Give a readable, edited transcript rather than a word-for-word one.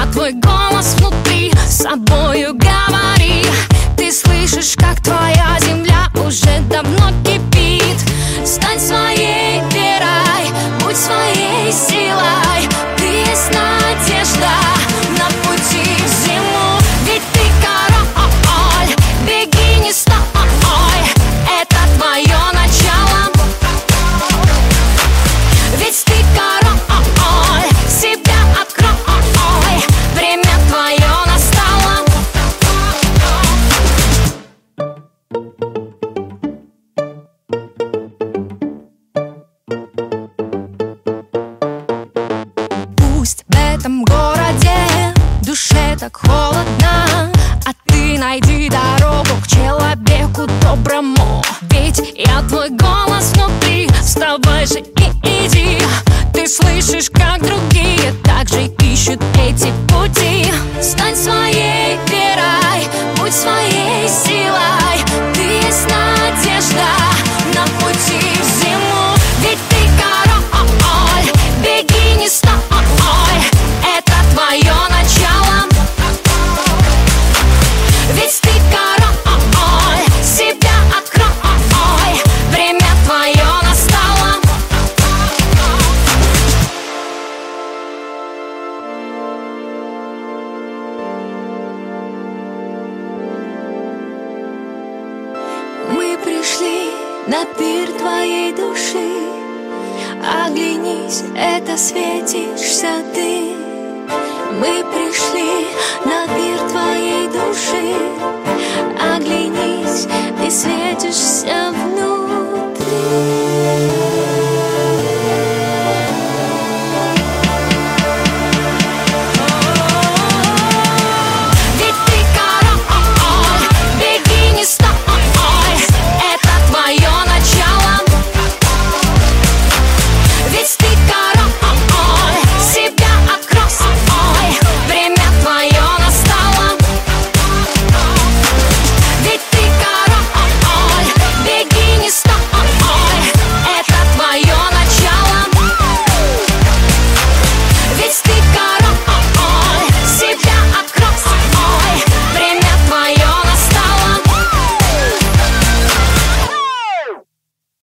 твой голос внутри, с собою говори. Ты слышишь, как твоя земля уже давно кипит. Стань своей верой, будь своей силой. Ты есть надежда на пути в зиму. Ведь ты король, беги, не стой. Это твое начало. Ведь ты король, себя открой. Время твое настало. Пусть в этом городе душе так холодно, а ты найди дорогу к человеку доброму. Ведь я твой голос внутри, вставай же и иди. Ты слышишь, как другие также ищут эти пути. Стань своей верой, будь своей силой. Ты есть надежда на пути в зиму. Ведь ты король, беги, не стой. Это твое начало. Ведь ты король, себя открой. Время твое настало. Мы пришли на пир твоей души. Оглянись, это светишься ты. Мы пришли на пир твоей души. Оглянись, ты светишься.